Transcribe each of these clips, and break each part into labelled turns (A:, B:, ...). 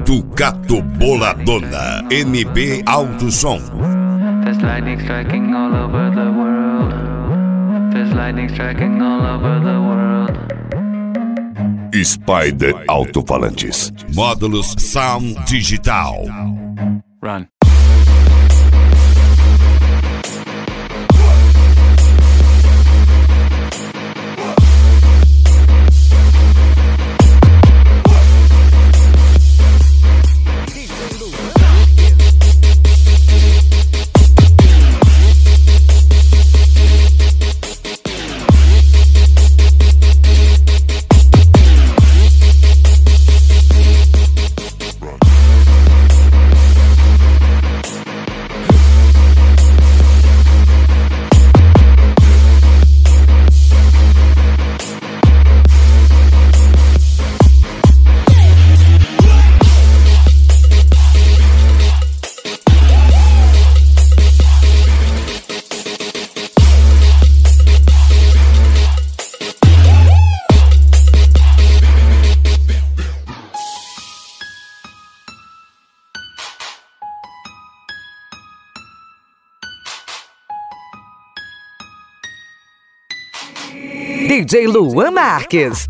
A: Ducato Boladona, NB Alto Som.
B: There's lightning striking all over the world. There's lightning striking all over the world.
A: Spider Alto-Falantes. Módulos Sound Digital.
B: Run.
C: DJ Luan Marques.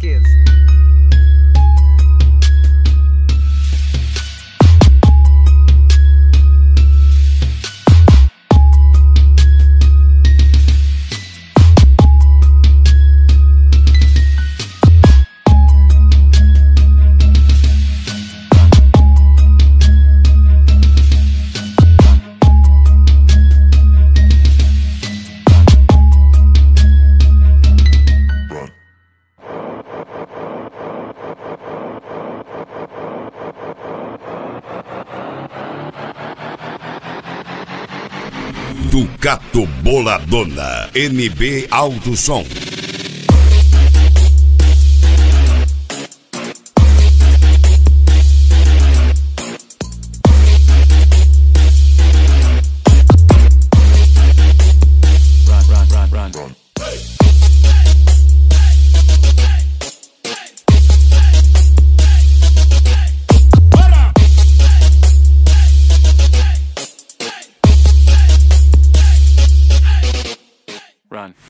A: Ducato Boladona, NB Alto Som.